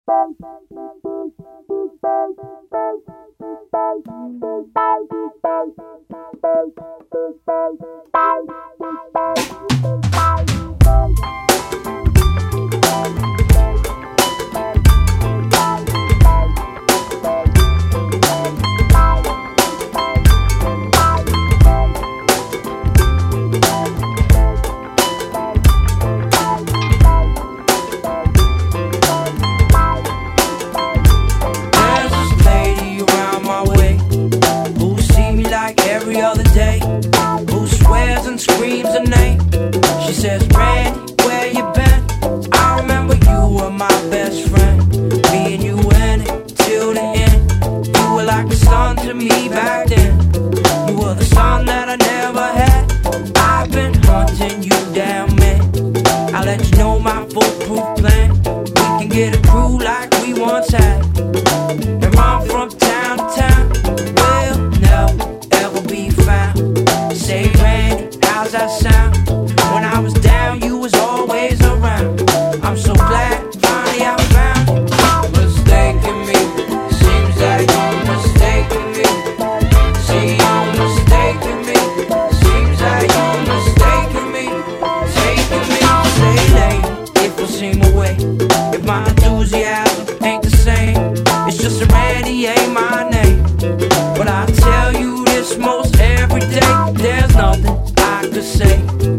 Every other day, who swears and screams her name. She says, Randy, where you been? I remember you were my best friend. Me and you in it till the end. You were like a son to me back then. You were the son that I never had. I've been hunting you down, man. I'll let you know my foolproof plan. We can get a crew like we once had and run from town to town. We'll never be found. Say, Randy, how's that sound? When I was down, you was always around. I'm so glad finally I found you. Mistaken me, seems like you mistaken me. See, you mistaken me, seems like you mistaken me. Taking me, say late, if I seem away. If my enthusiasm ain't the same, it's just a Randy ain't my name. But I tell you this most every day, there's nothing I could say.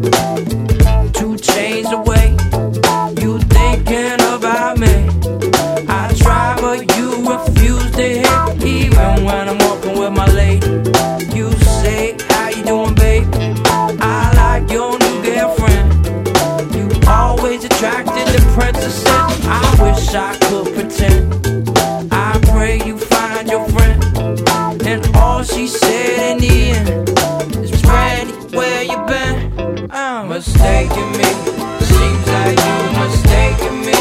2 chains away, you thinking about me. I try but you refuse to hear, even when I'm walking with my lady. You say, how you doing, babe? I like your new girlfriend. You always attracted to princesses. I wish I could pretend. I pray you find your friend. And all she said in the end is, Randy, where you been? Mistaken me, seems like you mistaken me.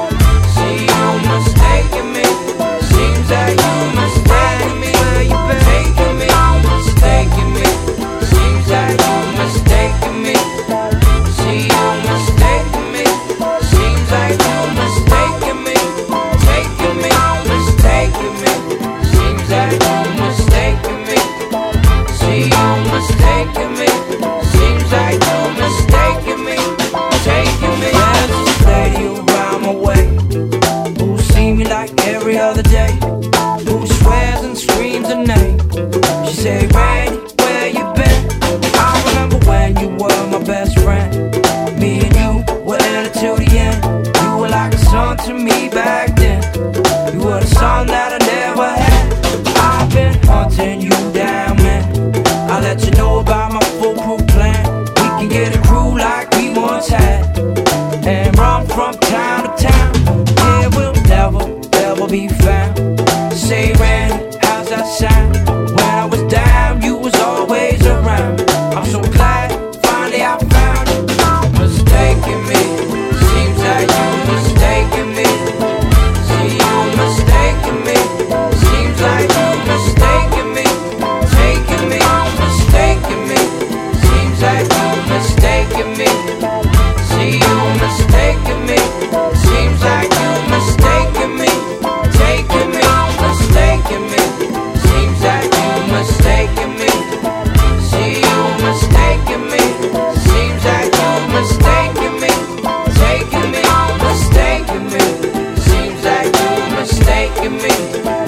See, you mistaken me, seems like you mistaken me. Where you been? Taking me, mistaken me, seems like you mistaken me. See, you mistaken me, seems like you mistaken me. Taking me, mistaken me, seems like you mistaken me. See, you mistaken me, seems like you mistaken me. Taking me, there's this lady around my way who see me like every other day, who swears and screams her name. She say, Randy, where you been? I remember when you were my best friend. Me and you were in it till the end. You were like a son to me back then. You were the son that I never had. I've been hunting you down, man. I'll let you know about my foolproof plan. We can get a crew like we once had and run from town to town. Yeah, we'll never be found. Say, Randy, how's that sound? When I was down, you was always around. I'm so glad finally I found you. Mistaken me, seems like you mistaken me. See, you mistaken me, seems like you mistaken me. Taking me, mistaken me, seems like you mistaken me. See, you mistaken me, seems like you mistaken me. Taking me, mistaken me, seems like you mistaken me. See, you mistaken me, seems like you mistaken me. Taking me, mistaken me, seems like you mistaken me.